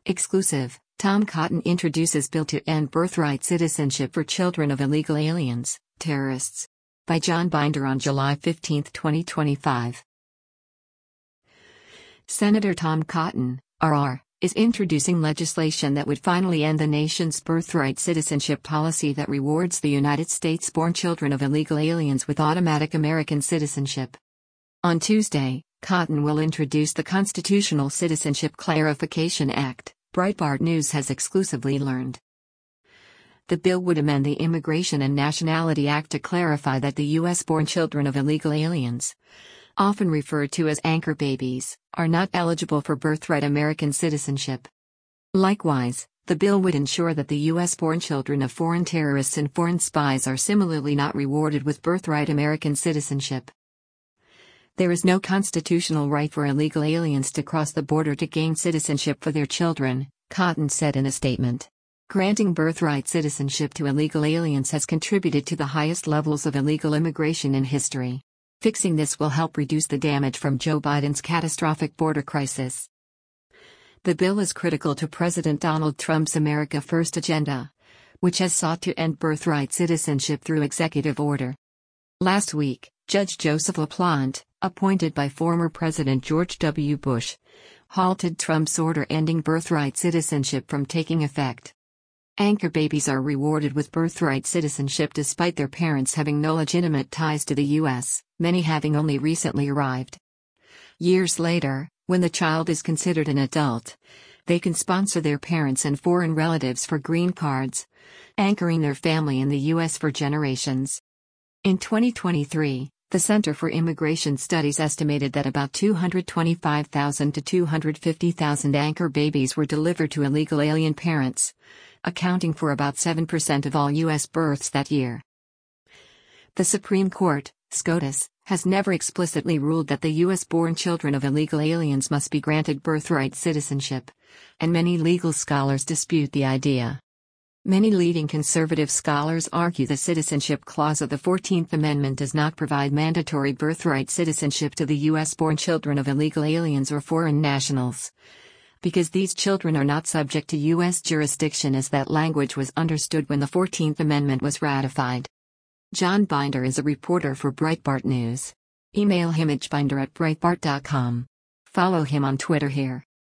Exclusive, Tom Cotton introduces bill to end birthright citizenship for children of illegal aliens, terrorists. By John Binder on July 15, 2025. Senator Tom Cotton, RR, is introducing legislation that would finally end the nation's birthright citizenship policy that rewards the United States-born children of illegal aliens with automatic American citizenship. On Tuesday, Cotton will introduce the Constitutional Citizenship Clarification Act, Breitbart News has exclusively learned. The bill would amend the Immigration and Nationality Act to clarify that the U.S.-born children of illegal aliens, often referred to as anchor babies, are not eligible for birthright American citizenship. Likewise, the bill would ensure that the U.S.-born children of foreign terrorists and foreign spies are similarly not rewarded with birthright American citizenship. There is no constitutional right for illegal aliens to cross the border to gain citizenship for their children, Cotton said in a statement. Granting birthright citizenship to illegal aliens has contributed to the highest levels of illegal immigration in history. Fixing this will help reduce the damage from Joe Biden's catastrophic border crisis. The bill is critical to President Donald Trump's America First agenda, which has sought to end birthright citizenship through executive order. Last week, Judge Joseph LaPlante, appointed by former President George W. Bush, halted Trump's order ending birthright citizenship from taking effect. Anchor babies are rewarded with birthright citizenship despite their parents having no legitimate ties to the U.S., many having only recently arrived. Years later, when the child is considered an adult, they can sponsor their parents and foreign relatives for green cards, anchoring their family in the U.S. for generations. In 2023, the Center for Immigration Studies estimated that about 225,000 to 250,000 anchor babies were delivered to illegal alien parents, accounting for about 7% of all U.S. births that year. The Supreme Court, SCOTUS, has never explicitly ruled that the U.S.-born children of illegal aliens must be granted birthright citizenship, and many legal scholars dispute the idea. Many leading conservative scholars argue the Citizenship Clause of the 14th Amendment does not provide mandatory birthright citizenship to the U.S.-born children of illegal aliens or foreign nationals, because these children are not subject to U.S. jurisdiction as that language was understood when the 14th Amendment was ratified. John Binder is a reporter for Breitbart News. Email him at binder@breitbart.com. Follow him on Twitter here.